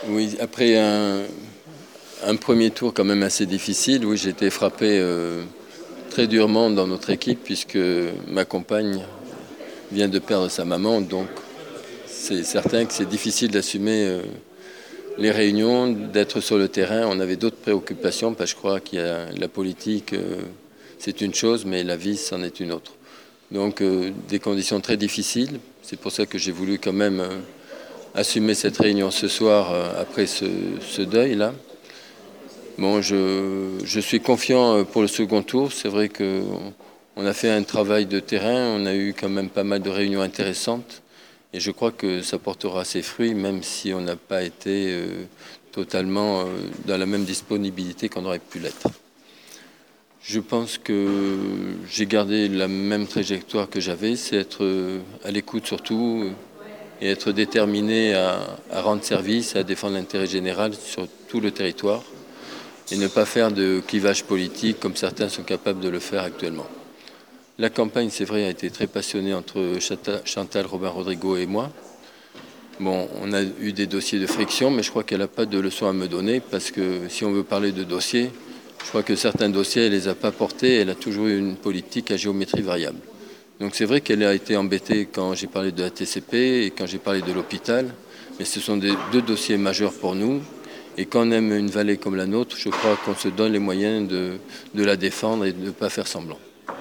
Oui, après un premier tour quand même assez difficile, oui, j'ai été frappé très durement dans notre équipe puisque ma compagne vient de perdre sa maman, donc c'est certain que c'est difficile d'assumer les réunions, d'être sur le terrain. On avait d'autres préoccupations, parce que je crois qu'il y a la politique, c'est une chose, mais la vie, c'en est une autre. Donc des conditions très difficiles. C'est pour ça que j'ai voulu quand même assumer cette réunion ce soir après ce deuil-là. Bon, je suis confiant pour le second tour. C'est vrai qu'on a fait un travail de terrain, on a eu quand même pas mal de réunions intéressantes et je crois que ça portera ses fruits, même si on n'a pas été totalement dans la même disponibilité qu'on aurait pu l'être. Je pense que j'ai gardé la même trajectoire que j'avais, c'est être à l'écoute surtout et être déterminé à rendre service, à défendre l'intérêt général sur tout le territoire et ne pas faire de clivage politique comme certains sont capables de le faire actuellement. La campagne, c'est vrai, a été très passionnée entre Chantal, Robin Rodrigo et moi. Bon, on a eu des dossiers de friction, mais je crois qu'elle n'a pas de leçon à me donner parce que si on veut parler de dossiers, je crois que certains dossiers, elle ne les a pas portés. Elle a toujours eu une politique à géométrie variable. Donc c'est vrai qu'elle a été embêtée quand j'ai parlé de la TCP et quand j'ai parlé de l'hôpital, mais ce sont deux dossiers majeurs pour nous. Et quand on aime une vallée comme la nôtre, je crois qu'on se donne les moyens de la défendre et de ne pas faire semblant.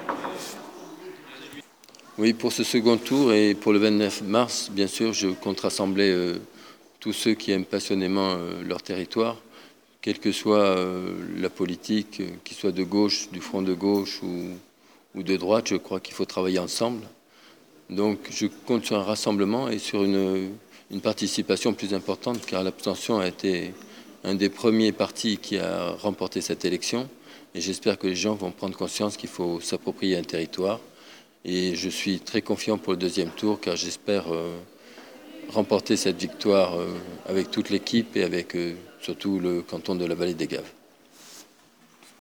Oui, pour ce second tour et pour le 29 mars, bien sûr, je compte rassembler tous ceux qui aiment passionnément leur territoire, quelle que soit la politique, qu'ils soient de gauche, du front de gauche ou de droite, je crois qu'il faut travailler ensemble. Donc je compte sur un rassemblement et sur une participation plus importante, car l'abstention a été un des premiers partis qui a remporté cette élection. Et j'espère que les gens vont prendre conscience qu'il faut s'approprier un territoire. Et je suis très confiant pour le deuxième tour, car j'espère remporter cette victoire avec toute l'équipe et avec surtout le canton de la Vallée des Gaves.